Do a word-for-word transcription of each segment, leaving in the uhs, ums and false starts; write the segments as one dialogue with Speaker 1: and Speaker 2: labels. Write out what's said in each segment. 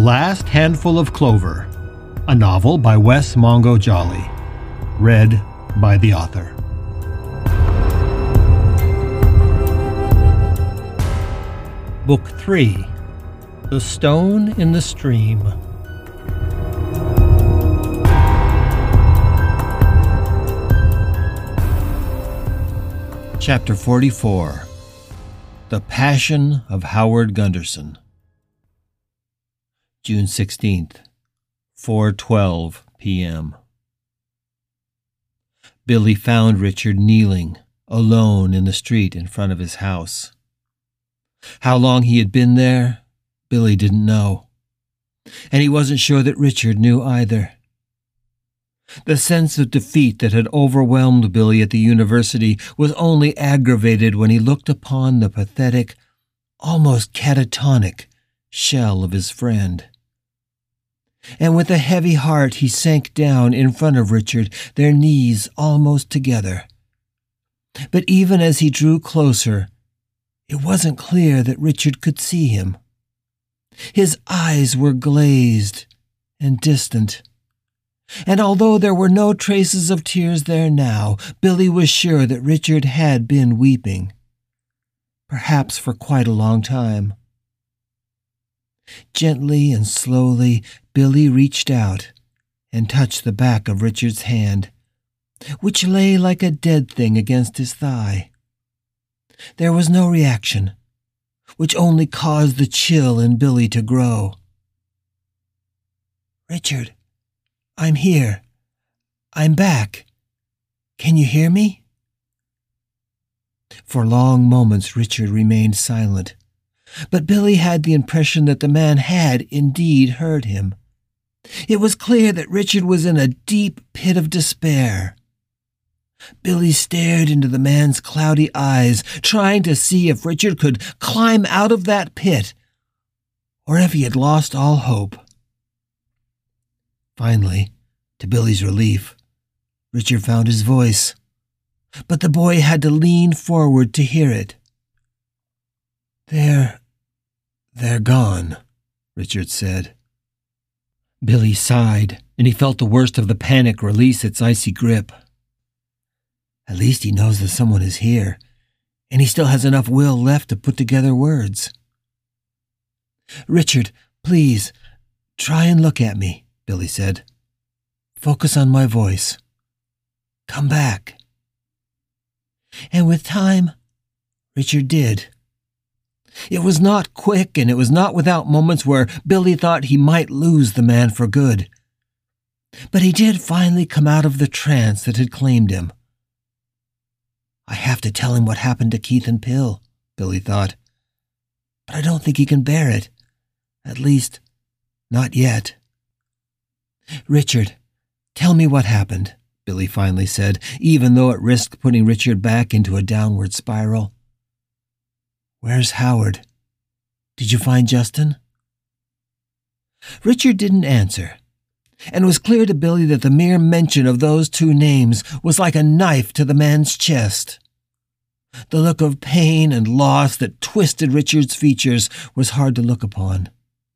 Speaker 1: Last Handful of Clover, a novel by Wes Mongo Jolly, read by the author. Book three, The Stone in the Stream. Chapter forty-four, The Passion of Howard Gunderson. June sixteenth, four twelve p.m. Billy found Richard kneeling, alone in the street in front of his house. How long he had been there, Billy didn't know, and he wasn't sure that Richard knew either. The sense of defeat that had overwhelmed Billy at the university was only aggravated when he looked upon the pathetic, almost catatonic shell of his friend. And with a heavy heart he sank down in front of Richard, their knees almost together. But even as he drew closer, it wasn't clear that Richard could see him. His eyes were glazed and distant. And although there were no traces of tears there now, Billy was sure that Richard had been weeping, perhaps for quite a long time. Gently and slowly, Billy reached out and touched the back of Richard's hand, which lay like a dead thing against his thigh. There was no reaction, which only caused the chill in Billy to grow. "Richard, I'm here. I'm back. Can you hear me?" For long moments Richard remained silent, but Billy had the impression that the man had indeed heard him. It was clear that Richard was in a deep pit of despair. Billy stared into the man's cloudy eyes, trying to see if Richard could climb out of that pit, or if he had lost all hope. Finally, to Billy's relief, Richard found his voice, but the boy had to lean forward to hear it. They're... they're gone," Richard said. Billy sighed, and he felt the worst of the panic release its icy grip. At least he knows that someone is here, and he still has enough will left to put together words. "Richard, please, try and look at me," Billy said. "Focus on my voice. Come back." And with time, Richard did. It was not quick, and it was not without moments where Billy thought he might lose the man for good. But he did finally come out of the trance that had claimed him. "I have to tell him what happened to Keith and Pill," Billy thought. "But I don't think he can bear it. At least, not yet." "Richard, tell me what happened," Billy finally said, even though it risked putting Richard back into a downward spiral. "Where's Howard? Did you find Justin?" Richard didn't answer, and it was clear to Billy that the mere mention of those two names was like a knife to the man's chest. The look of pain and loss that twisted Richard's features was hard to look upon.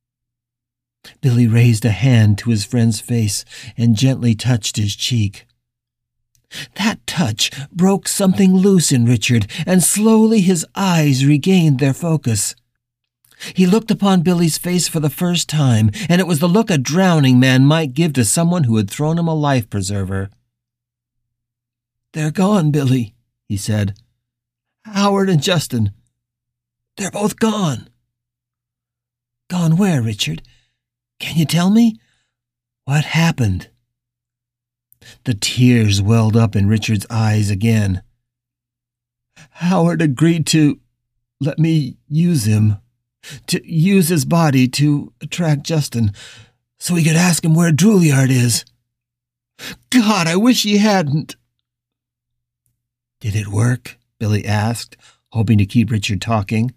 Speaker 1: Billy raised a hand to his friend's face and gently touched his cheek. That touch broke something loose in Richard, and slowly his eyes regained their focus. He looked upon Billy's face for the first time, and it was the look a drowning man might give to someone who had thrown him a life-preserver. "They're gone, Billy," he said. "Howard and Justin. They're both gone." "Gone where, Richard? Can you tell me? What happened?" The tears welled up in Richard's eyes again. "Howard agreed to let me use him, to use his body to attract Justin, so he could ask him where Drouillard is. God, I wish he hadn't." "Did it work?" Billy asked, hoping to keep Richard talking.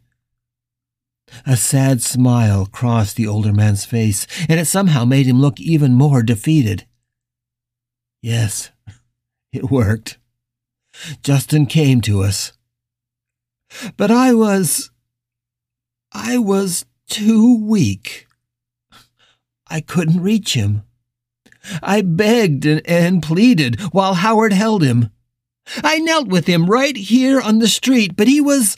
Speaker 1: A sad smile crossed the older man's face, and it somehow made him look even more defeated. "Yes, it worked. Justin came to us. But I was... I was too weak. I couldn't reach him. I begged and, and pleaded while Howard held him. I knelt with him right here on the street, but he was...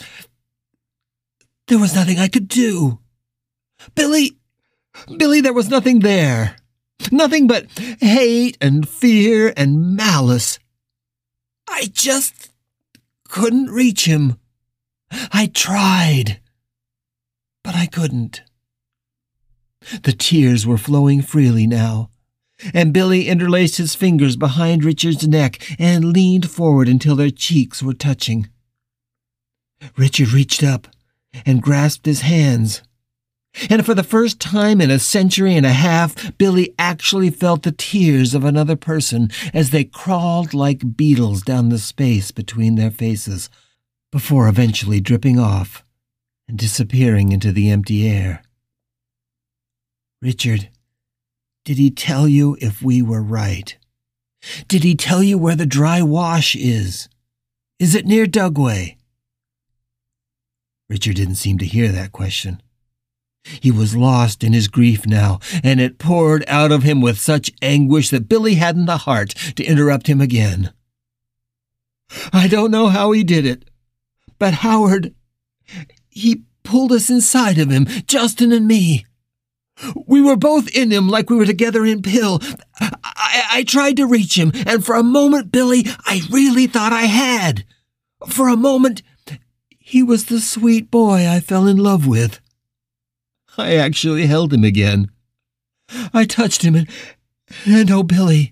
Speaker 1: There was nothing I could do. Billy, Billy, there was nothing there. Nothing but hate and fear and malice. I just couldn't reach him. I tried, but I couldn't. The tears were flowing freely now, and Billy interlaced his fingers behind Richard's neck and leaned forward until their cheeks were touching. Richard reached up and grasped his hands, and for the first time in a century and a half, Billy actually felt the tears of another person as they crawled like beetles down the space between their faces, before eventually dripping off and disappearing into the empty air. Richard, did he tell you if we were right? Did he tell you where the dry wash is? Is it near Dugway? Richard didn't seem to hear that question. He was lost in his grief now, and it poured out of him with such anguish that Billy hadn't the heart to interrupt him again. I don't know how he did it, but Howard, he pulled us inside of him, Justin and me. We were both in him like we were together in Pill. I, I, I tried to reach him, and for a moment, Billy, I really thought I had. For a moment, he was the sweet boy I fell in love with. I actually held him again. I touched him, and, and oh, Billy,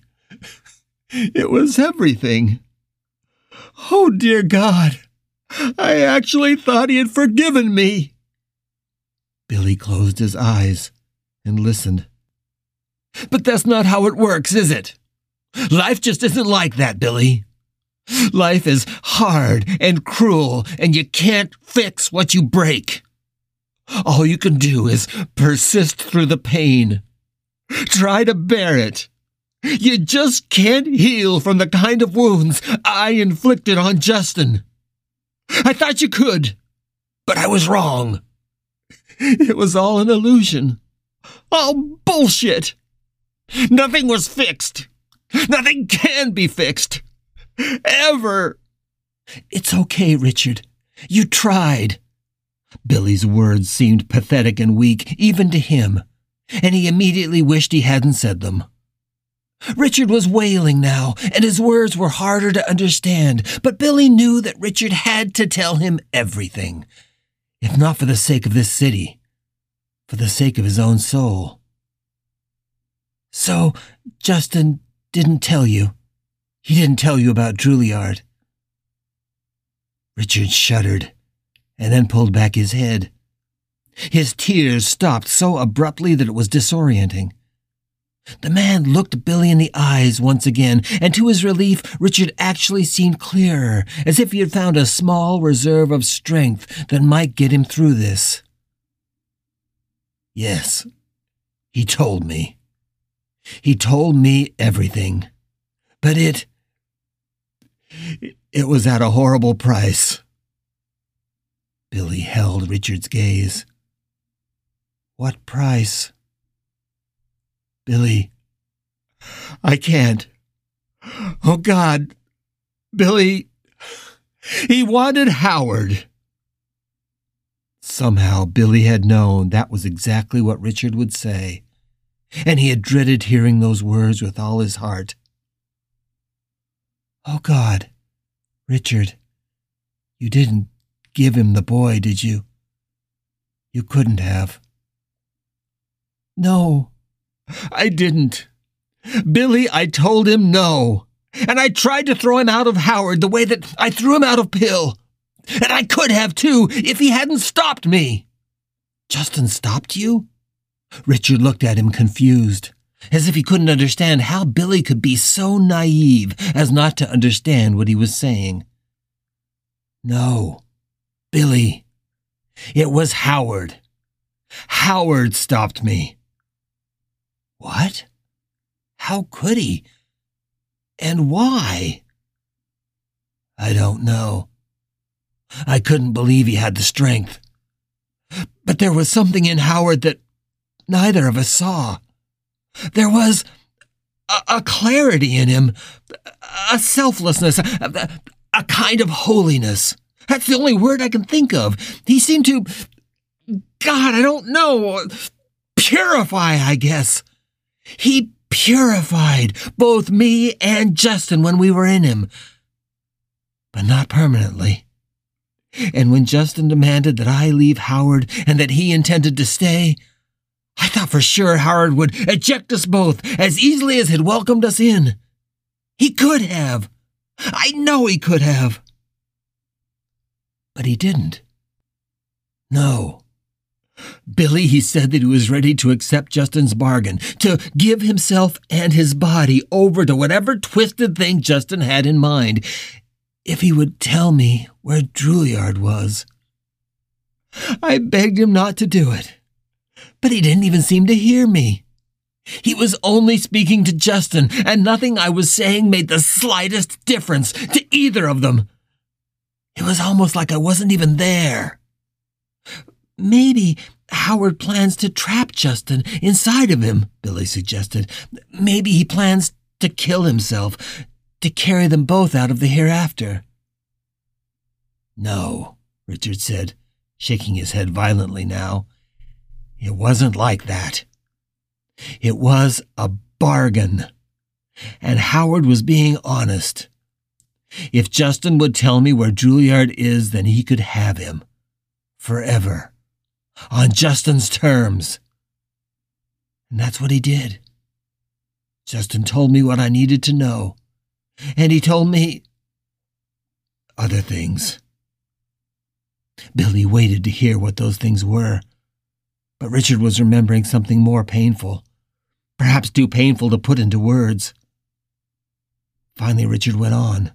Speaker 1: it was everything. Oh, dear God, I actually thought he had forgiven me. Billy closed his eyes and listened. But that's not how it works, is it? Life just isn't like that, Billy. Life is hard and cruel, and you can't fix what you break. All you can do is persist through the pain. Try to bear it. You just can't heal from the kind of wounds I inflicted on Justin. I thought you could, but I was wrong. It was all an illusion. All bullshit. Nothing was fixed. Nothing can be fixed. Ever. It's okay, Richard. You tried. Billy's words seemed pathetic and weak, even to him, and he immediately wished he hadn't said them. Richard was wailing now, and his words were harder to understand, but Billy knew that Richard had to tell him everything, if not for the sake of this city, for the sake of his own soul. So, Justin didn't tell you. He didn't tell you about Juilliard. Richard shuddered, and then pulled back his head. His tears stopped so abruptly that it was disorienting. The man looked Billy in the eyes once again, and to his relief, Richard actually seemed clearer, as if he had found a small reserve of strength that might get him through this. Yes, he told me. He told me everything. But it... it was at a horrible price. Billy held Richard's gaze. What price? Billy, I can't. Oh, God. Billy, he wanted Howard. Somehow Billy had known that was exactly what Richard would say, and he had dreaded hearing those words with all his heart. Oh, God, Richard, you didn't give him the boy, did you? You couldn't have. No, I didn't. Billy, I told him no. And I tried to throw him out of Howard the way that I threw him out of Pill. And I could have, too, if he hadn't stopped me. Justin stopped you? Richard looked at him confused, as if he couldn't understand how Billy could be so naive as not to understand what he was saying. No, Billy, it was Howard. Howard stopped me. What? How could he? And why? I don't know. I couldn't believe he had the strength. But there was something in Howard that neither of us saw. There was a, a clarity in him, a selflessness, a, a kind of holiness. That's the only word I can think of. He seemed to, God, I don't know, purify, I guess. He purified both me and Justin when we were in him, but not permanently. And when Justin demanded that I leave Howard and that he intended to stay, I thought for sure Howard would eject us both as easily as he'd welcomed us in. He could have. I know he could have. But he didn't. No. Billy, he said that he was ready to accept Justin's bargain, to give himself and his body over to whatever twisted thing Justin had in mind, if he would tell me where Drouillard was. I begged him not to do it, but he didn't even seem to hear me. He was only speaking to Justin, and nothing I was saying made the slightest difference to either of them. It was almost like I wasn't even there. Maybe Howard plans to trap Justin inside of him, Billy suggested. Maybe he plans to kill himself, to carry them both out of the hereafter. No, Richard said, shaking his head violently now. It wasn't like that. It was a bargain, and Howard was being honest. If Justin would tell me where Drouillard is, then he could have him. Forever. On Justin's terms. And that's what he did. Justin told me what I needed to know. And he told me other things. Billy waited to hear what those things were. But Richard was remembering something more painful. Perhaps too painful to put into words. Finally, Richard went on.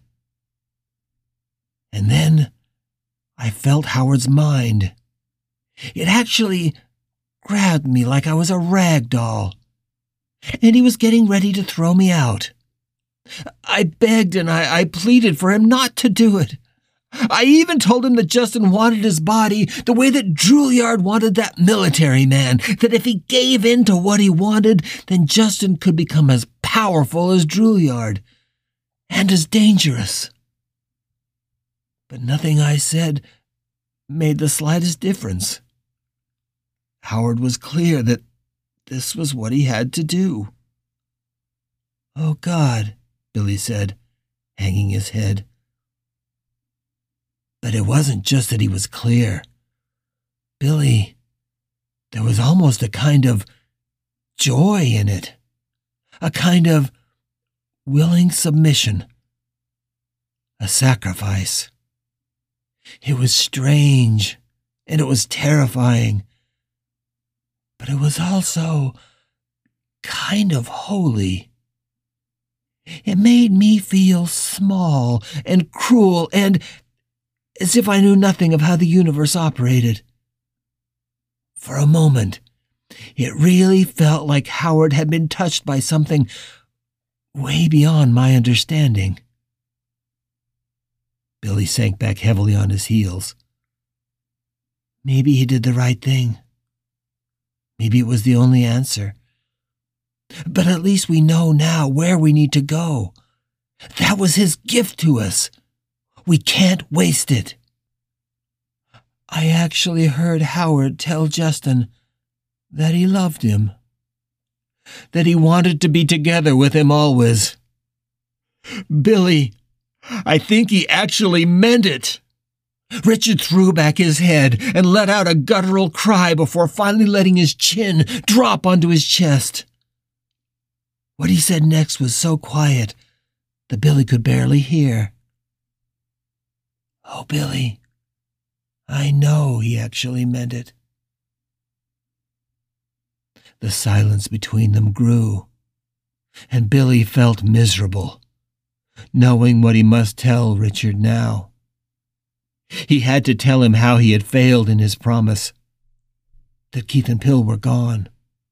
Speaker 1: And then I felt Howard's mind. It actually grabbed me like I was a rag doll. And he was getting ready to throw me out. I begged and I, I pleaded for him not to do it. I even told him that Justin wanted his body the way that Drouillard wanted that military man, that if he gave in to what he wanted, then Justin could become as powerful as Drouillard, and as dangerous. But nothing I said made the slightest difference. Howard was clear that this was what he had to do. Oh, God, Billy said, hanging his head. But it wasn't just that he was clear. Billy, there was almost a kind of joy in it, a kind of willing submission, a sacrifice. It was strange, and it was terrifying, but it was also kind of holy. It made me feel small and cruel and as if I knew nothing of how the universe operated. For a moment, it really felt like Howard had been touched by something way beyond my understanding. Billy sank back heavily on his heels. Maybe he did the right thing. Maybe it was the only answer. But at least we know now where we need to go. That was his gift to us. We can't waste it. I actually heard Howard tell Justin that he loved him, that he wanted to be together with him always. Billy, I think he actually meant it. Richard threw back his head and let out a guttural cry before finally letting his chin drop onto his chest. What he said next was so quiet that Billy could barely hear. Oh, Billy, I know he actually meant it. The silence between them grew, and Billy felt miserable, knowing what he must tell Richard now. He had to tell him how he had failed in his promise, that Keith and Pill were gone.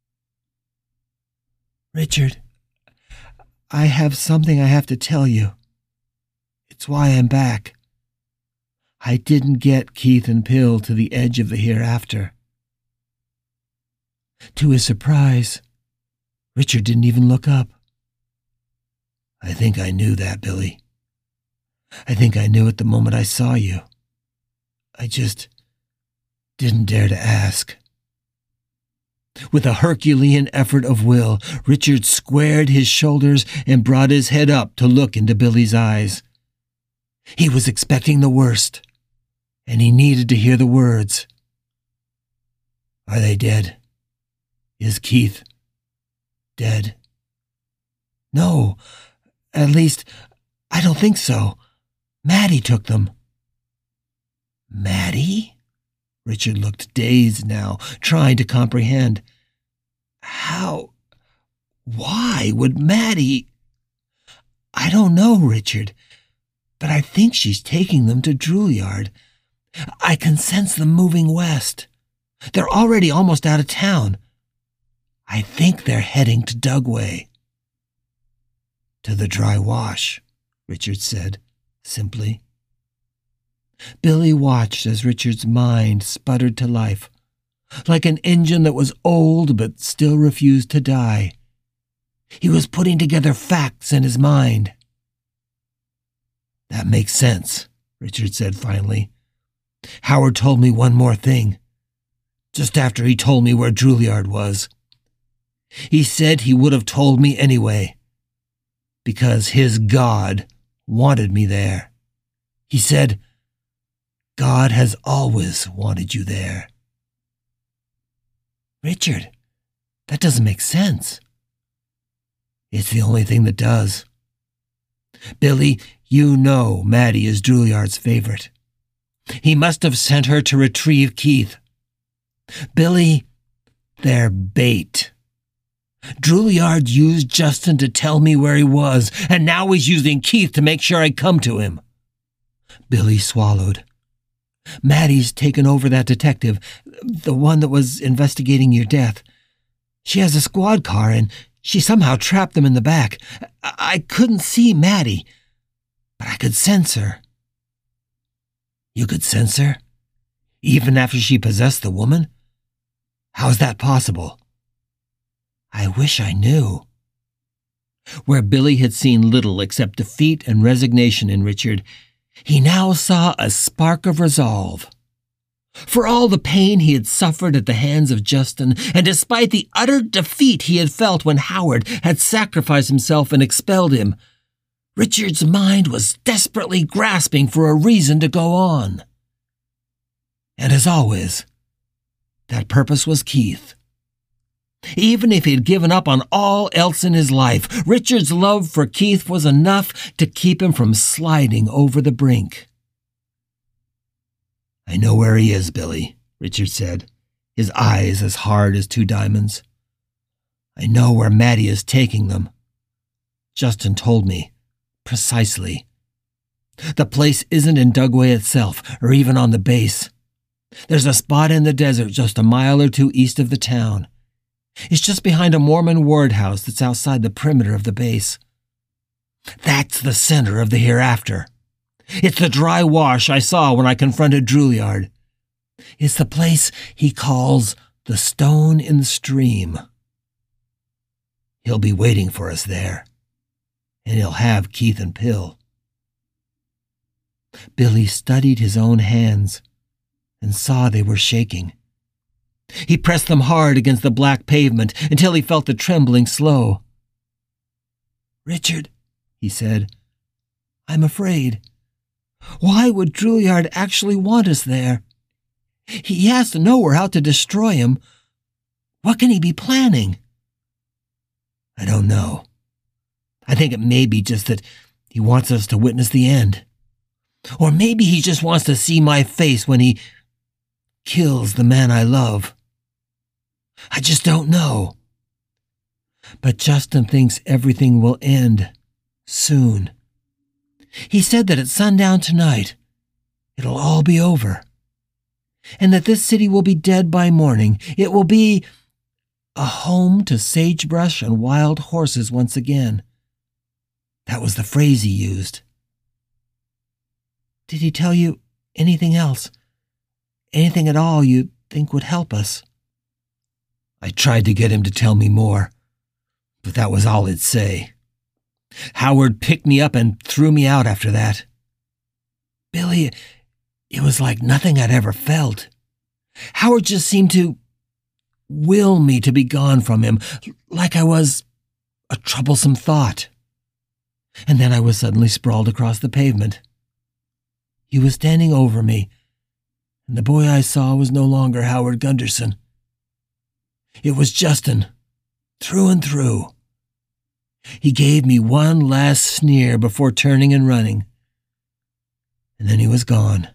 Speaker 1: Richard, I have something I have to tell you. It's why I'm back. I didn't get Keith and Pill to the edge of the hereafter. To his surprise, Richard didn't even look up. I think I knew that, Billy. I think I knew it the moment I saw you. I just didn't dare to ask. With a Herculean effort of will, Richard squared his shoulders and brought his head up to look into Billy's eyes. He was expecting the worst, and he needed to hear the words. Are they dead? Is Keith dead? No, at least, I don't think so. Maddie took them. Maddie? Richard looked dazed now, trying to comprehend. How? Why would Maddie? I don't know, Richard, but I think she's taking them to Juilliard. I can sense them moving west. They're already almost out of town. I think they're heading to Dugway. To the dry wash, Richard said, simply. Billy watched as Richard's mind sputtered to life, like an engine that was old but still refused to die. He was putting together facts in his mind. That makes sense, Richard said finally. Howard told me one more thing, just after he told me where Juilliard was. He said he would have told me anyway, because his God wanted me there. He said, God has always wanted you there. Richard, that doesn't make sense. It's the only thing that does. Billy, you know Maddie is Juilliard's favorite. He must have sent her to retrieve Keith. Billy, they're bait. Juilliard used Justin to tell me where he was, and now he's using Keith to make sure I come to him. Billy swallowed. Maddie's taken over that detective, the one that was investigating your death. She has a squad car, and she somehow trapped them in the back. I, I couldn't see Maddie, but I could sense her. You could sense her? Even after she possessed the woman? How is that possible? I wish I knew. Where Billy had seen little except defeat and resignation in Richard, he now saw a spark of resolve. For all the pain he had suffered at the hands of Justin, and despite the utter defeat he had felt when Howard had sacrificed himself and expelled him, Richard's mind was desperately grasping for a reason to go on. And as always, that purpose was Keith. Even if he had given up on all else in his life, Richard's love for Keith was enough to keep him from sliding over the brink. I know where he is, Billy, Richard said, his eyes as hard as two diamonds. I know where Maddie is taking them. Justin told me, precisely. The place isn't in Dugway itself, or even on the base. There's a spot in the desert just a mile or two east of the town. It's just behind a Mormon ward house that's outside the perimeter of the base. That's the center of the hereafter. It's the dry wash I saw when I confronted Juilliard. It's the place he calls the stone in the stream. He'll be waiting for us there, and he'll have Keith and Pill. Billy studied his own hands and saw they were shaking. He pressed them hard against the black pavement until he felt the trembling slow. Richard, he said, I'm afraid. Why would Juilliard actually want us there? He has to know we're out to destroy him. What can he be planning? I don't know. I think it may be just that he wants us to witness the end. Or maybe he just wants to see my face when he kills the man I love. I just don't know. But Justin thinks everything will end soon. He said that at sundown tonight, it'll all be over. And that this city will be dead by morning. It will be a home to sagebrush and wild horses once again. That was the phrase he used. Did he tell you anything else? Anything at all you think would help us? I tried to get him to tell me more, But that was all he'd say. Howard picked me up and threw me out after that. Billy, it was like nothing I'd ever felt. Howard just seemed to will me to be gone from him, like I was a troublesome thought. And then I was suddenly sprawled across the pavement. He was standing over me, and the boy I saw was no longer Howard Gunderson. It was Justin, through and through. He gave me one last sneer before turning and running, and then he was gone.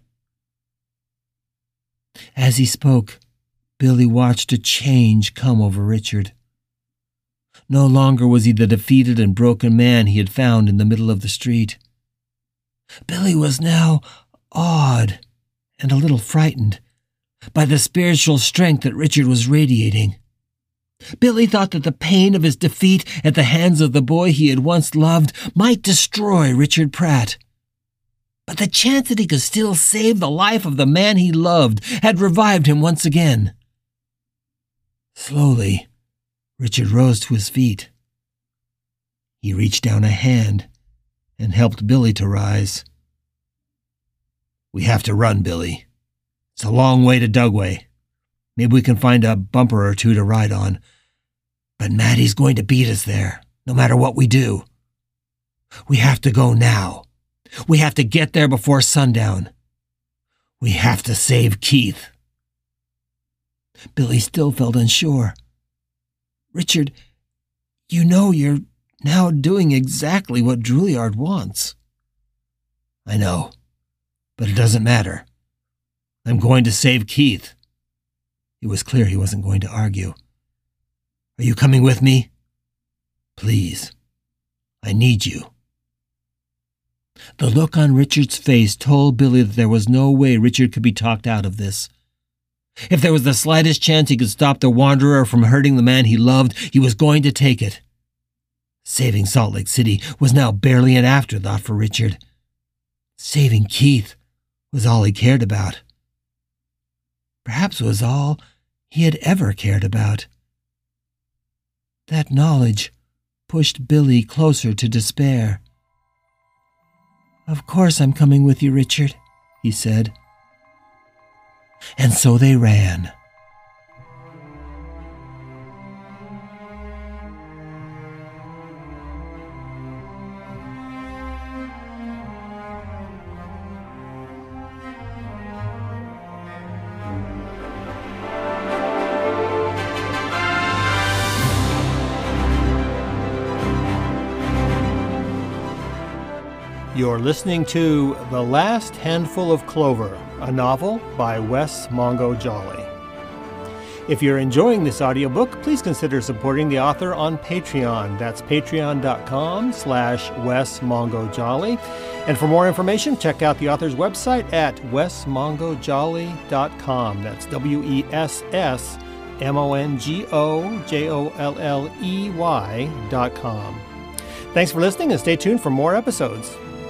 Speaker 1: As he spoke, Billy watched a change come over Richard. No longer was he the defeated and broken man he had found in the middle of the street. Billy was now awed and a little frightened by the spiritual strength that Richard was radiating. Billy thought that the pain of his defeat at the hands of the boy he had once loved might destroy Richard Pratt. But the chance that he could still save the life of the man he loved had revived him once again. Slowly, Richard rose to his feet. He reached down a hand and helped Billy to rise. "We have to run, Billy. It's a long way to Dugway. Maybe we can find a bumper or two to ride on. But Maddie's going to beat us there, no matter what we do. We have to go now. We have to get there before sundown. We have to save Keith." Billy still felt unsure. "Richard, you know you're now doing exactly what Drouillard wants." "I know, but it doesn't matter. I'm going to save Keith." It was clear he wasn't going to argue. "Are you coming with me? Please, I need you." The look on Richard's face told Billy that there was no way Richard could be talked out of this. If there was the slightest chance he could stop the wanderer from hurting the man he loved, he was going to take it. Saving Salt Lake City was now barely an afterthought for Richard. Saving Keith was all he cared about. Perhaps it was all he had ever cared about. That knowledge pushed Billy closer to despair. "Of course I'm coming with you, Richard," he said. And so they ran.
Speaker 2: You're listening to The Last Handful of Clover, a novel by Wes Mongo Jolley. If you're enjoying this audiobook, please consider supporting the author on Patreon. That's patreon.com slash Wes Mongo Jolley. And for more information, check out the author's website at wes mongo jolley dot com. That's W E S S M O N G O J O L L E Y dot com. Thanks for listening and stay tuned for more episodes.